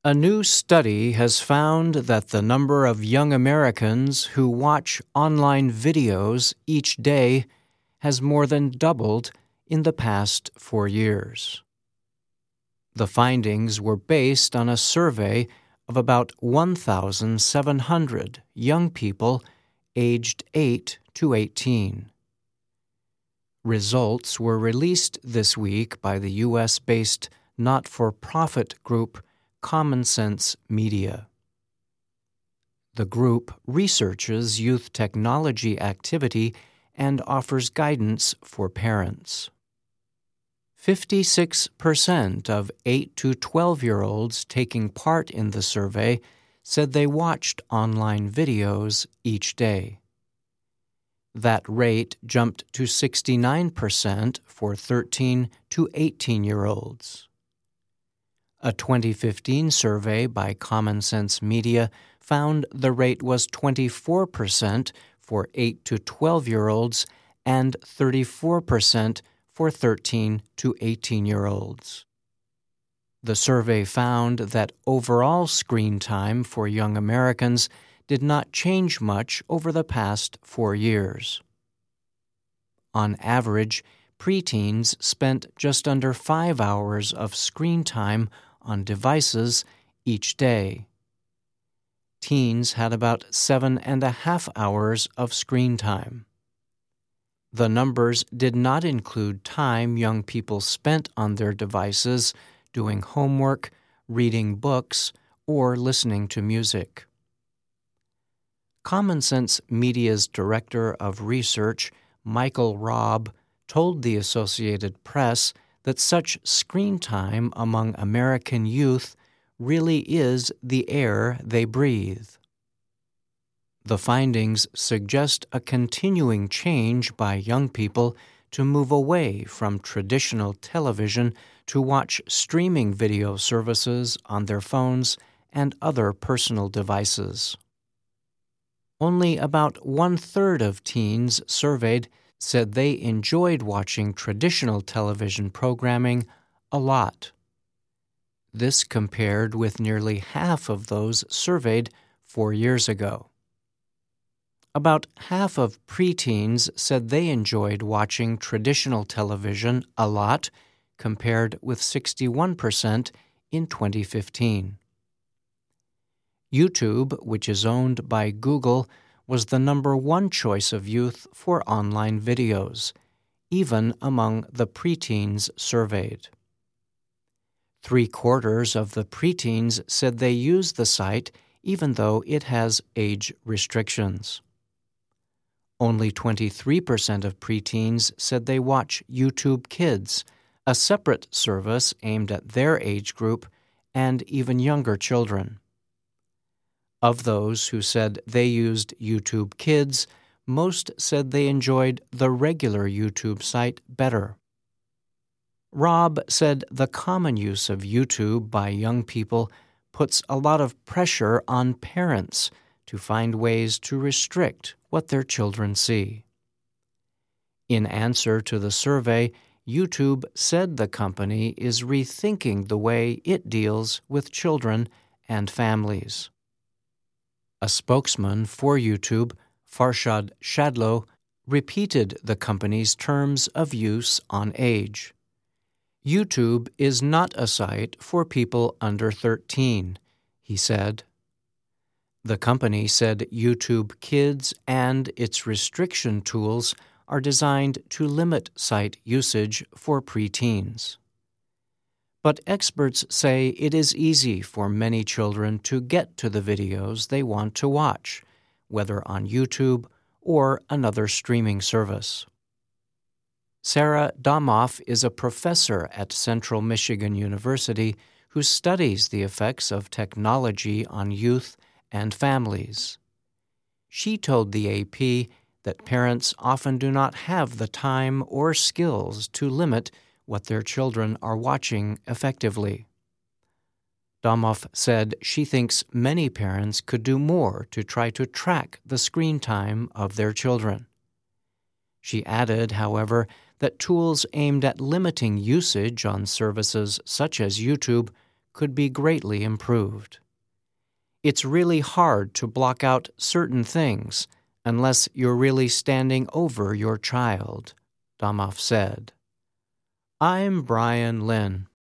A new study has found that the number of young Americans who watch online videos each day has more than doubled in the past 4 years. The findings were based on a survey of about 1,700 young people aged 8 to 18. Results were released this week by the U.S.-based not-for-profit group Common Sense Media. The group researches youth technology activity and offers guidance for parents. 56% of 8 to 12-year-olds taking part in the survey said they watched online videos each day. That rate jumped to 69% for 13 to 18-year-olds. A 2015 survey by Common Sense Media found the rate was 24% for 8 to 12-year-olds and 34% for 13 to 18-year-olds. The survey found that overall screen time for young Americans did not change much over the past 4 years. On average, preteens spent just under 5 hours of screen time on devices each day. Teens had about 7.5 hours of screen time. The numbers did not include time young people spent on their devices doing homework, reading books, or listening to music. Common Sense Media's Director of Research, Michael Robb, told the Associated Press that such screen time among American youth really is the air they breathe. The findings suggest a continuing change by young people to move away from traditional television to watch streaming video services on their phones and other personal devices. Only about 1/3 of teens surveyed said they enjoyed watching traditional television programming a lot. This compared with nearly half of those surveyed 4 years ago. About half of preteens said they enjoyed watching traditional television a lot, compared with 61% in 2015. YouTube, which is owned by Google, was the number one choice of youth for online videos, even among the preteens surveyed. 3/4 of the preteens said they use the site even though it has age restrictions. Only 23% of preteens said they watch YouTube Kids, a separate service aimed at their age group and even younger children. Of those who said they used YouTube Kids, most said they enjoyed the regular YouTube site better. Robb said the common use of YouTube by young people puts a lot of pressure on parents to find ways to restrict what their children see. In answer to the survey, YouTube said the company is rethinking the way it deals with children and families. A spokesman for YouTube, Farshad Shadlow, repeated the company's terms of use on age. YouTube is not a site for people under 13, he said. The company said YouTube Kids and its restriction tools are designed to limit site usage for preteens. But experts say it is easy for many children to get to the videos they want to watch, whether on YouTube or another streaming service. Sarah Damoff is a professor at Central Michigan University who studies the effects of technology on youth and families. She told the AP that parents often do not have the time or skills to limit what their children are watching effectively. Damoff said she thinks many parents could do more to try to track the screen time of their children. She added, however, that tools aimed at limiting usage on services such as YouTube could be greatly improved. It's really hard to block out certain things unless you're really standing over your child, Damoff said. I'm Brian Lynn.